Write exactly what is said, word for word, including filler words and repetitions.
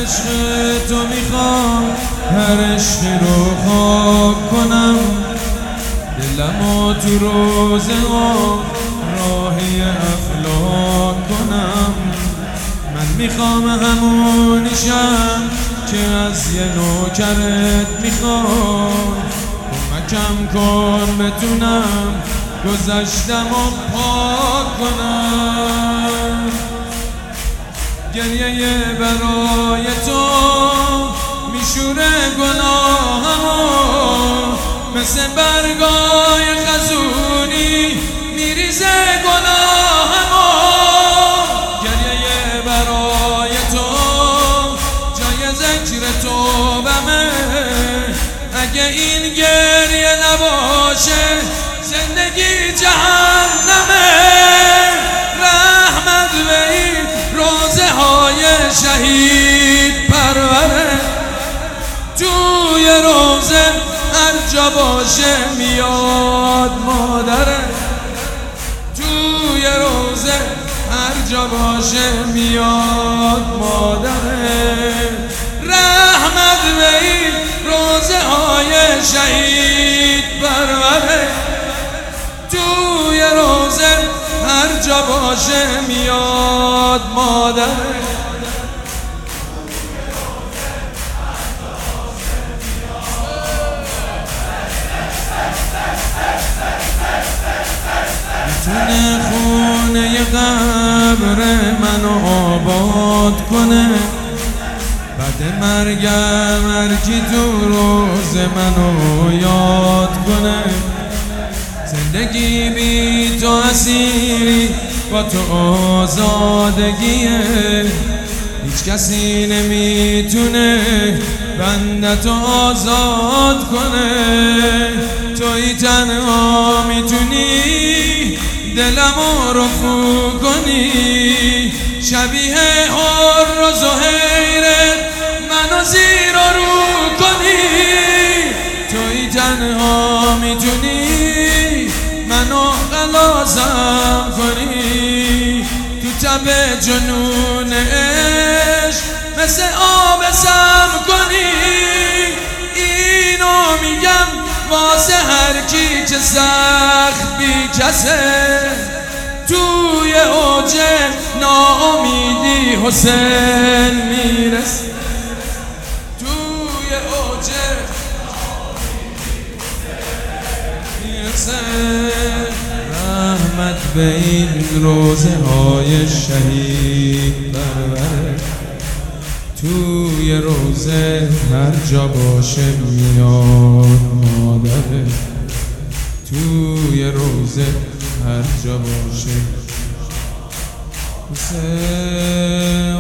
عشق تو میخوام هر عشقی رو خاک کنم، دلمو تو روزه ها راهی افلاک کنم. من میخوام همونیشم که از یه نوکرت میخوام، کمکم کن بتونم گذشتم و پاک کنم. گریه برای تو میشوره گناهمو، مثل برگای خزونی میریزه گناهمو. گریه برای تو جای ذکر توبمه، اگه این گریه نباشه زندگی جهنمه. رحمت به این روزه های شهید پروره، توی روزه هر جا باشه میاد مادره. توی روزه هر جا باشه میاد مادره. رحمت به این روزه های شهید پروره، توی روزه هر جا باشه میاد مادره. میتونه خونه قبر منو آباد کنه، بعد مرگم هرکی تو روز منو یاد کنه. زندگی بی تو اسیری، با تو آزادگیه. هیچ کسی نمیتونه بنده تو آزاد کنه. توی تنها میتونی دلمو رفو کنی، شبیه حر و زهیرت منو زیر و رو کنی. توی تنها میتونی منو خلاصم کنی، تو تب جنون عشق مثل آب سم کنی. اینو میگم واسه هر کی که سخت بی کسه، توی اوج ناامیدی حسین میرسه. توی اوج میرسه. رحمت به این روزه های شهید پروره، توی روزه هر جا باشه میاد مادره. توی روزه هر جا باشه